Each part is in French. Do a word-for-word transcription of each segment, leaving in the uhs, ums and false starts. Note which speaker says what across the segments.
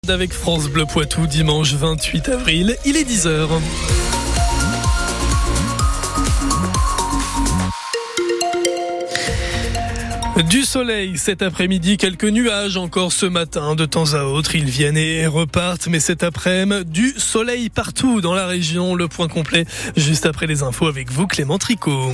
Speaker 1: Avec France Bleu Poitou, dimanche vingt-huit avril, il est dix heures. Du soleil cet après-midi, quelques nuages encore ce matin. De temps à autre, ils viennent et repartent. Mais cet après-midi, du soleil partout dans la région. Le point complet juste après les infos avec vous, Clément Tricot.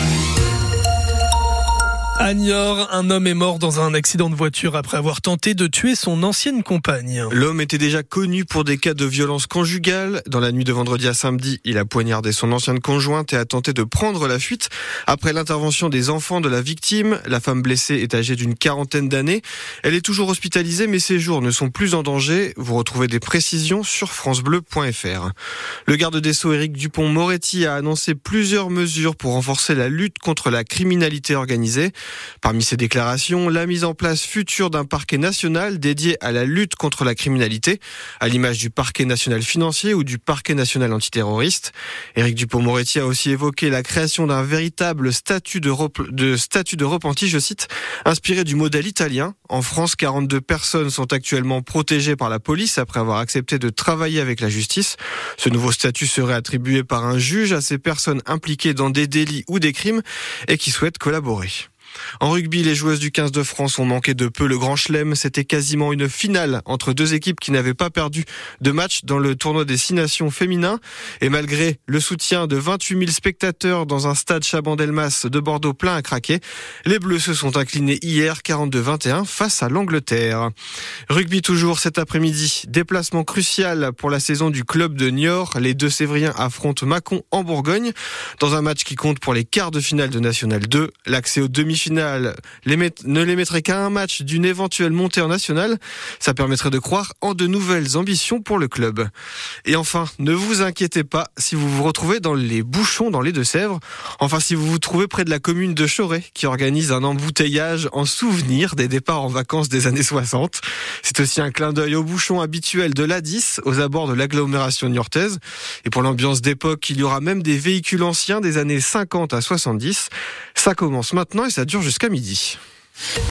Speaker 1: À Niort, un homme est mort dans un accident de voiture après avoir tenté de tuer son ancienne compagne.
Speaker 2: L'homme était déjà connu pour des cas de violence conjugale. Dans la nuit de vendredi à samedi, il a poignardé son ancienne conjointe et a tenté de prendre la fuite. Après l'intervention des enfants de la victime, la femme blessée est âgée d'une quarantaine d'années. Elle est toujours hospitalisée, mais ses jours ne sont plus en danger. Vous retrouvez des précisions sur francebleu point f r. Le garde des Sceaux Éric Dupond-Moretti a annoncé plusieurs mesures pour renforcer la lutte contre la criminalité organisée. Parmi ces déclarations, la mise en place future d'un parquet national dédié à la lutte contre la criminalité, à l'image du parquet national financier ou du parquet national antiterroriste. Éric Dupond-Moretti a aussi évoqué la création d'un véritable statut de, rep- de statut de repenti, je cite, inspiré du modèle italien. En France, quarante-deux personnes sont actuellement protégées par la police après avoir accepté de travailler avec la justice. Ce nouveau statut serait attribué par un juge à ces personnes impliquées dans des délits ou des crimes et qui souhaitent collaborer. En rugby, les joueuses du quinze de France ont manqué de peu le Grand Chelem. C'était quasiment une finale entre deux équipes qui n'avaient pas perdu de match dans le tournoi des Six Nations féminin. Et malgré le soutien de vingt-huit mille spectateurs dans un stade Chaban-Delmas de Bordeaux plein à craquer, les Bleus se sont inclinés hier quarante-deux à vingt et un face à l'Angleterre. Rugby toujours cet après-midi. Déplacement crucial pour la saison du club de Niort. Les deux Sévriens affrontent Mâcon en Bourgogne dans un match qui compte pour les quarts de finale de National deux. L'accès aux demi-finales les met, ne les mettrait qu'à un match d'une éventuelle montée en nationale. Ça permettrait de croire en de nouvelles ambitions pour le club. Et enfin, ne vous inquiétez pas si vous vous retrouvez dans les bouchons dans les Deux-Sèvres. Enfin, si vous vous trouvez près de la commune de Chauray, qui organise un embouteillage en souvenir des départs en vacances des années soixante. C'est aussi un clin d'œil aux bouchons habituels de l'A dix, aux abords de l'agglomération niortaise. Et pour l'ambiance d'époque, il y aura même des véhicules anciens des années cinquante à soixante-dix. Ça commence maintenant et ça dure jusqu'à midi.